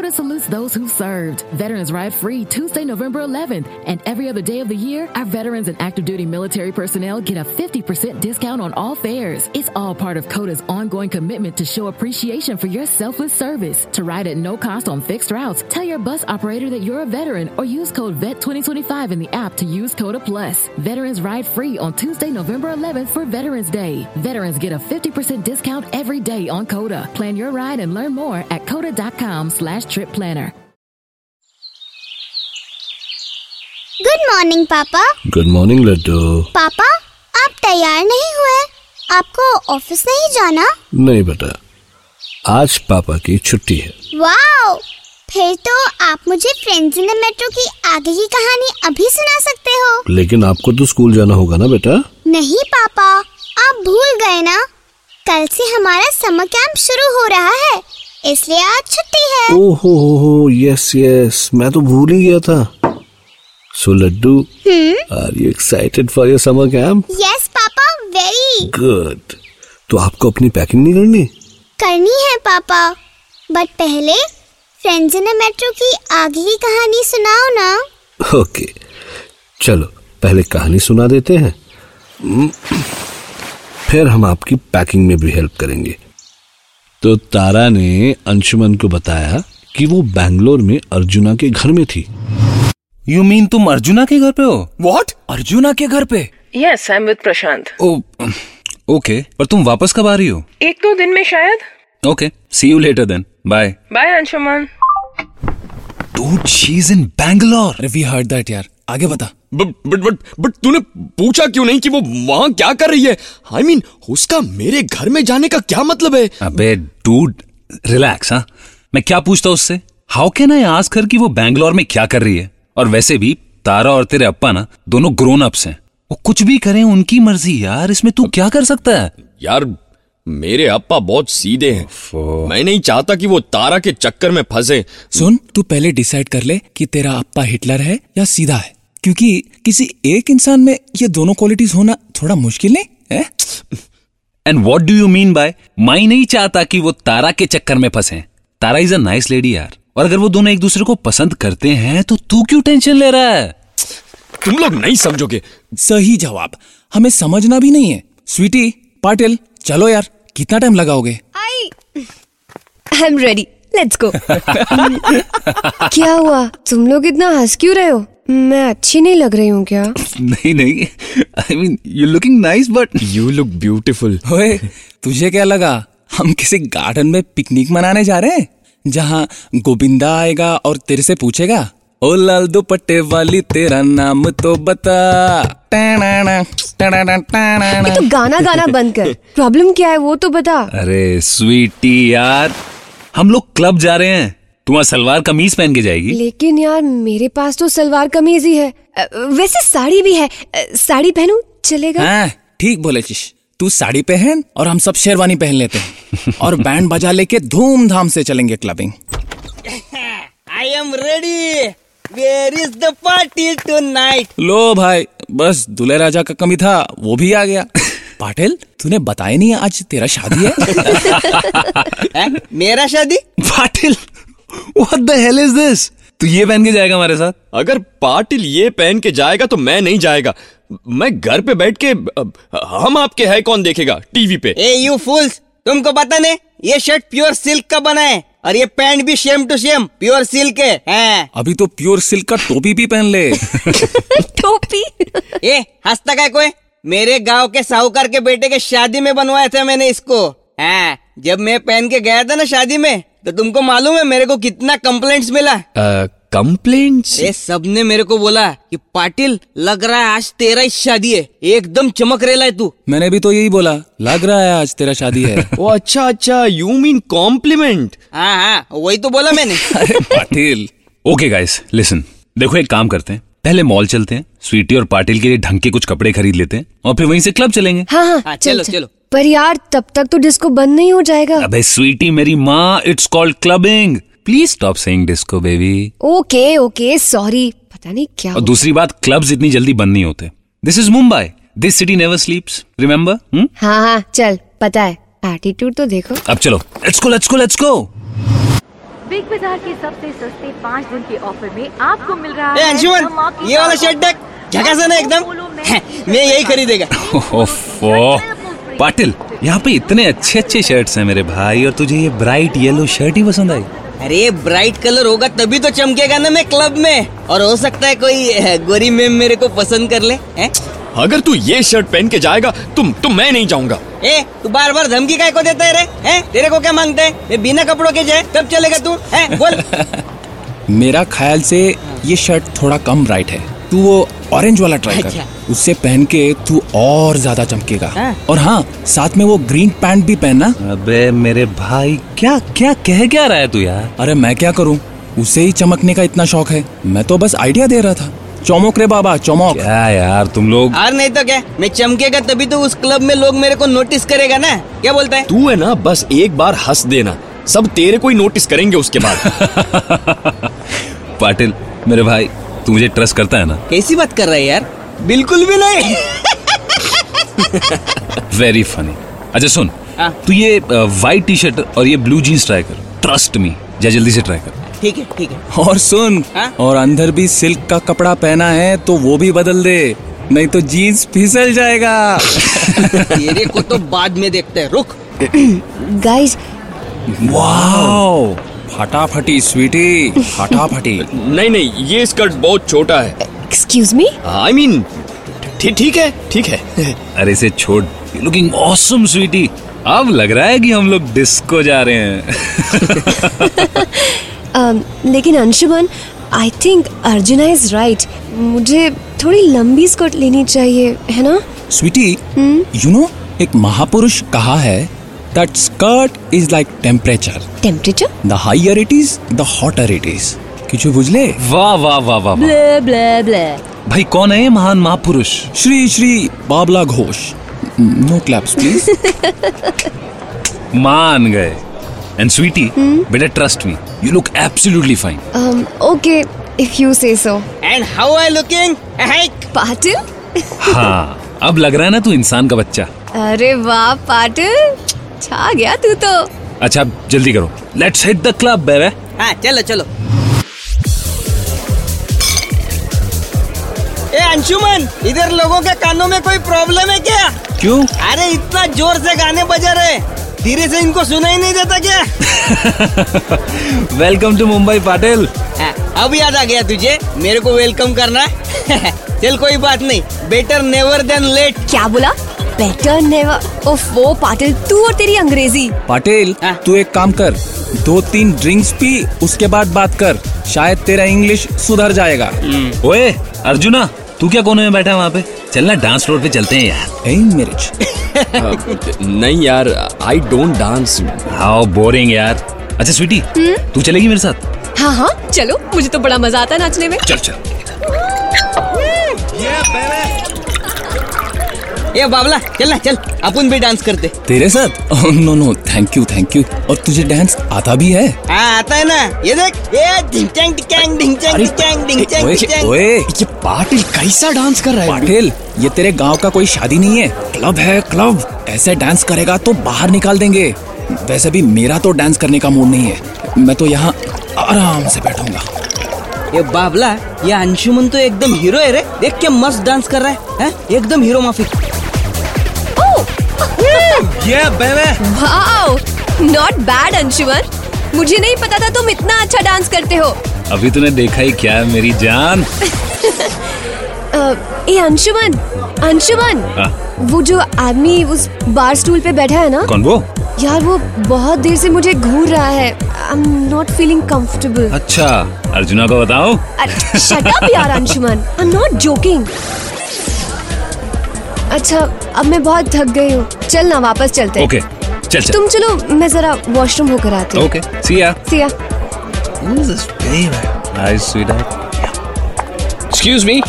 Coda salutes those who served. Veterans Ride free Tuesday, November 11th. And every other day of the year, our veterans and active duty military personnel get a 50% discount on all fares. It's all part of Coda's ongoing commitment to show appreciation for your selfless service. To ride at no cost on fixed routes, tell your bus operator that you're a veteran or use code VET2025 in the app to use Coda Plus. Veterans Ride free on Tuesday, November 11th for Veterans Day. Veterans get a 50% discount every day on Coda. Plan your ride and learn more at coda.com/trip planner. Good morning पापा। Good morning लड्डू। पापा आप तैयार नहीं हुए? आपको office नहीं जाना? नहीं बेटा, आज पापा की छुट्टी है। वाओ, फिर तो आप मुझे फ्रेंड्स इन द मेट्रो की आगे की कहानी अभी सुना सकते हो। लेकिन आपको तो स्कूल जाना होगा ना बेटा। नहीं पापा, आप भूल गए ना, कल से हमारा समर कैंप शुरू हो रहा है, इसलिए आज छुट्टी है। ओहो, यस, मैं तो भूल ही गया था। So Laddu, are you excited for your summer camp? Yes पापा, very good. तो आपको अपनी पैकिंग नहीं करनी? करनी है पापा, बट पहले फ्रेंड्स इन द मेट्रो की आगे की कहानी सुनाओ ना। ओके, चलो पहले कहानी सुना देते हैं, फिर हम आपकी पैकिंग में भी हेल्प करेंगे। तो तारा ने अंशुमन को बताया कि वो बैंगलोर में अर्जुना के घर में थी। You mean तुम अर्जुना के घर पे हो? What? अर्जुना के घर पे? Yes, I'm with Prashant. Okay, पर तुम वापस कब आ रही हो? 1-2 दिन में शायद। Okay, see you later then. Bye. Bye Anshuman. Dude, she's in Bangalore. अरे we heard that यार। आगे बता। बट तूने पूछा क्यों नहीं कि वो वहाँ क्या कर रही है? I mean, उसका मेरे घर में जाने का क्या मतलब है? अबे dude, relax हाँ। मैं क्या पूछता उससे? How can I ask her कि वो बैंगलोर में क्या कर रही है? और वैसे भी तारा और तेरे अप्पा ना दोनों ग्रोन अप्स हैं, वो कुछ भी करें उनकी मर्जी यार, इसमें तू क्या कर सकता है? यार मेरे अप्पा बहुत सीधे हैं, मैं नहीं चाहता कि वो तारा के चक्कर में फंसे। सुन, तू पहले डिसाइड कर ले कि तेरा अप्पा हिटलर है या सीधा है, क्योंकि किसी एक इंसान में ये दोनों क्वालिटीज होना थोड़ा मुश्किल नहीं है? And what do you mean by मैं नहीं चाहता कि वो तारा के चक्कर में फंसे? Tara is a nice lady यार, और अगर वो दोनों एक दूसरे को पसंद करते हैं तो तू क्यों टेंशन ले रहा है? तुम लोग नहीं समझोगे। सही जवाब, हमें समझना भी नहीं है। स्वीटी, पाटिल, चलो यार, कितना टाइम लगाओगे? I am ready, let's go. क्या हुआ, तुम लोग इतना हंस क्यों रहे हो? मैं अच्छी नहीं लग रही हूँ क्या? नहीं, I mean you looking nice but you look beautiful. ओए, तुझे क्या लगा हम किसी गार्डन में पिकनिक मनाने जा रहे हैं जहाँ गोविंदा आएगा और तेरे से पूछेगा, ओ लाल दुपट्टे वाली तेरा नाम तो बता। ये तो गाना बंद कर, प्रॉब्लम क्या है वो तो बता। अरे स्वीटी यार, हम लोग क्लब जा रहे हैं, तुम सलवार कमीज पहन के जाएगी। लेकिन यार मेरे पास तो सलवार कमीज ही है, वैसे साड़ी भी है, साड़ी पहनूं चलेगा? हाँ, ठीक बोले चिश, तू साड़ी पहन और हम सब शेरवानी पहन लेते हैं और बैंड बजा लेके धूमधाम से चलेंगे clubbing. I am ready. Where is the party tonight? लो भाई, बस दूल्हे राजा का कमी था, वो भी आ गया। पाटिल, तूने बताया नहीं आज तेरा शादी है? मेरा शादी? Patil, what the hell is this? तू ये पहन के जाएगा हमारे साथ? अगर पाटिल ये पहन के जाएगा तो मैं नहीं जाएगा। मैं घर पे बैठ के हम आपके है कौन देखेगा टीवी पे। ए यू फूल्स, तुमको पता नहीं ये शर्ट प्योर सिल्क का बना है और ये पैंट भी same to same pure silk है। अभी तो प्योर सिल्क का टोपी भी पहन ले। टोपी? ए हंसता क्या कोई? मेरे गांव के साहूकार के बेटे के शादी में बनवाया था मैंने इसको। हाँ, जब मैं पहन के गया था ना शादी में, तो तुमको मालूम है मेरे को कितना कंप्लेंट्स मिला? कंप्लेंट्स? ये सबने मेरे को बोला कि पाटिल लग रहा है आज तेरा ही शादी है, एकदम चमक रेला है तू। मैंने भी तो यही बोला, लग रहा है आज तेरा शादी है। ओ अच्छा, यू मीन कॉम्प्लीमेंट? हाँ, वही तो बोला मैंने। अरे पाटिल, ओके गाइस लिसन, देखो एक काम करते हैं, पहले मॉल चलते हैं, स्वीटी और पाटिल के लिए ढंग के कुछ कपड़े खरीद लेते हैं और फिर वहीं से क्लब चलेंगे। हाँ, चलो। पर यार तब तक तो डिस्को बंद नहीं हो जाएगा। अबे स्वीटी मेरी माँ, it's called clubbing, please stop saying disco baby. Okay, sorry, पता नहीं क्या। और दूसरी बात, क्लब्स इतनी जल्दी बंद नहीं होते। This is Mumbai, this city never sleeps, remember? हाँ, चल, पता है, एटीट्यूड तो देखो। अब चलो, लेट्स गो। बिग बाजार के सबसे सस्ते 5 दिन के ऑफर में आपको मिल रहा है अंशुमन, ये वाला शर्ट देख, झकास है ना एकदम। मैं यही खरीदेगा। ओफो पाटिल, यहाँ पे इतने अच्छे अच्छे शर्ट्स हैं मेरे भाई, और तुझे ये ब्राइट येलो शर्ट ही पसंद आई? अरे ब्राइट कलर होगा तभी तो चमकेगा ना मैं क्लब में, और हो सकता है कोई गोरी मैम मेरे को पसंद कर ले है? अगर तू ये शर्ट पहन के जाएगा तो मैं नहीं जाऊंगा। तू बार बार धमकी काय को देता है रे? हैं? तेरे को क्या मांगता है? मैं बिना कपड़ों के जाए कब चलेगा तू? हैं? बोल। मेरा ख्याल से ये शर्ट थोड़ा कम ब्राइट है, तू वो ऑरेंज वाला ट्राई कर। उससे पहन के तू और ज्यादा चमकेगा। और हाँ, साथ में वो ग्रीन पैंट भी पहनना। अबे मेरे भाई, क्या क्या कह रहा है तू यार? अरे मैं क्या करूँ, उसे ही चमकने का इतना शौक है, मैं तो बस आइडिया दे रहा था। चौमोक रे बाबा, चौमोक। क्या यार तुम लोग। और नहीं तो क्या, मैं चमकेगा तभी तो उस क्लब में लोग मेरे को नोटिस करेगा ना। क्या बोलता है? तू है ना, बस एक बार हंस देना, सब तेरे को ही नोटिस करेंगे उसके बाद। पाटिल मेरे भाई, तू मुझे ट्रस्ट करता है ना? कैसी बात कर रहा है यार? बिल्कुल भी नहीं। Very funny. अच्छा सुन, तू ये व्हाइट टी शर्ट और ये ब्लू जीन्स ट्राई कर, ट्रस्ट मी, जा जल्दी से ट्राई कर। ठीक है। और सुन, और अंदर भी सिल्क का कपड़ा पहना है तो वो भी बदल दे, नहीं तो जीन्स फिसल जाएगा। तेरे को तो बाद में देखते हैं, रुक। गाइस, वाओ, फटाफटी स्वीटी, फटाफटी। नहीं, ये स्कर्ट बहुत छोटा है। Excuse me? आई मीन ठीक है। अरे इसे छोड़, लुकिंग ऑसम स्वीटी। अब लग रहा है कि हम लोग डिस्को जा रहे हैं। लेकिन Anshuman, I think Arjuna is right, मुझे थोड़ी लंबी स्कर्ट लेनी चाहिए, है ना? स्वीटी, यू नो, एक महापुरुष कहा है that skirt is like temperature. Temperature? The higher it is, the hotter it is. किचु बुझले? वाह। ब्ले ब्ले ब्ले। भाई कौन है ये महान महापुरुष? Shri Babla Ghosh. No claps please. मान गए। And sweetie, बेटा trust me, you look absolutely fine. Okay, if you say so. And how are you looking? Patil? हाँ, अब लग रहा है ना तू इंसान का बच्चा। अरे वाह पाटिल, छा गया तू तो। अच्छा अब जल्दी करो, लेट्स हिट द क्लब बेबे। हाँ चलो। अंशुमन, इधर लोगों के कानों में कोई प्रॉब्लम है क्या? क्यों? अरे इतना जोर से गाने बजा रहे, धीरे से इनको सुनाई नहीं देता क्या? Welcome to Mumbai Patil. अब याद आ गया तुझे मेरे को वेलकम करना। चल कोई बात नहीं, बेटर नेवर देन लेट। क्या बोला? Better never? ओफो पाटिल, तू और तेरी अंग्रेजी। पाटिल, तू एक काम कर, 2-3 ड्रिंक्स पी, उसके बाद बात कर, शायद तेरा इंग्लिश सुधर जाएगा। ओए अर्जुना, तू क्या कोने में बैठा है वहाँ पे? चलना डांस फ्लोर पे चलते हैं यार। मेरिज। नहीं यार, I don't dance. How boring यार। अच्छा स्वीटी, तू चलेगी मेरे साथ? हाँ चलो, मुझे तो बड़ा मजा आता है नाचने में। चल। ये बाबला चल अपन भी डांस करते। तेरे साथ? No thank you. और तुझे डांस आता भी है? आता है ना, ये देख, ये ढिंग चैंग। ओए, ये पाटिल कैसा डांस कर रहा है? पाटिल, ये तेरे गांव का कोई शादी नहीं है, क्लब है क्लब। ऐसे डांस करेगा तो बाहर निकाल देंगे। वैसे भी मेरा तो डांस करने का मूड नहीं है, मैं तो यहाँ आराम से बैठूंगा। ये बाबला, ये अंशुमन तो एकदम हीरो है रे, देख के मस्त डांस कर रहा है, एकदम हीरो माफिक। वाओ, नॉट बैड अंशुमन, मुझे नहीं पता था तुम इतना अच्छा डांस करते हो। अभी तूने देखा ही क्या है मेरी जान। ए अंशुमन, वो जो आदमी उस बार स्टूल पे बैठा है ना? कौन वो? यार वो बहुत देर से मुझे घूर रहा है। I am not feeling comfortable. अच्छा, अर्जुना को बताओ। शट अप यार Anshuman, I am not joking. अच्छा, अब मैं बहुत थक गई हूँ, चल ना वापस चलते हैं। ओके, चल। तुम चलो, मैं जरा वॉशरूम होकर आती हूँ। Okay, see ya. Who's this baby? Hi, sweetheart. Excuse me.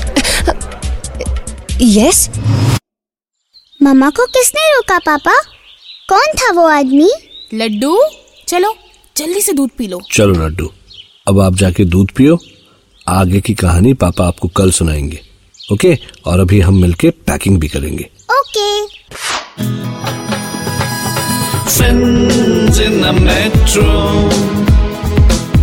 Yes. मम्मा को किसने रोका पापा? कौन था वो आदमी? लड्डू, चलो जल्दी से दूध पी लो। चलो लड्डू, अब आप जाके दूध पियो, आगे की कहानी पापा आपको कल सुनाएंगे। ओके, और अभी हम मिलके पैकिंग भी करेंगे। Okay. Friends in the metro,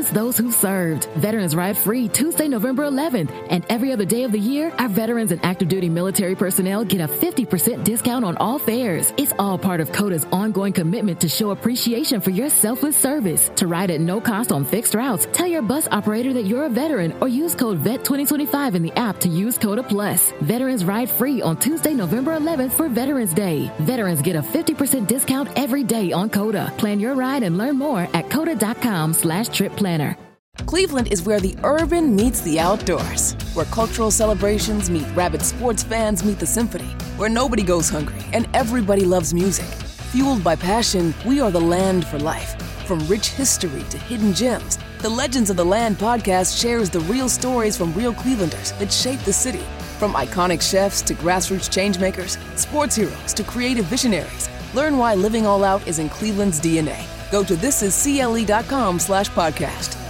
salutes those who served. Veterans Ride free Tuesday, November 11th. And every other day of the year, our veterans and active duty military personnel get a 50% discount on all fares. It's all part of CODA's ongoing commitment to show appreciation for your selfless service. To ride at no cost on fixed routes, tell your bus operator that you're a veteran or use code VET2025 in the app to use CODA Plus. Veterans Ride free on Tuesday, November 11th for Veterans Day. Veterans get a 50% discount every day on CODA. Plan your ride and learn more at coda.com/trip planner. Cleveland is where the urban meets the outdoors, where cultural celebrations meet rabid sports fans meet the symphony, where nobody goes hungry and everybody loves music. Fueled by passion, we are the land for life. From rich history to hidden gems, the Legends of the Land podcast shares the real stories from real Clevelanders that shape the city. From iconic chefs to grassroots changemakers, sports heroes to creative visionaries, learn why living all out is in Cleveland's DNA. Go to thisiscle.com/podcast.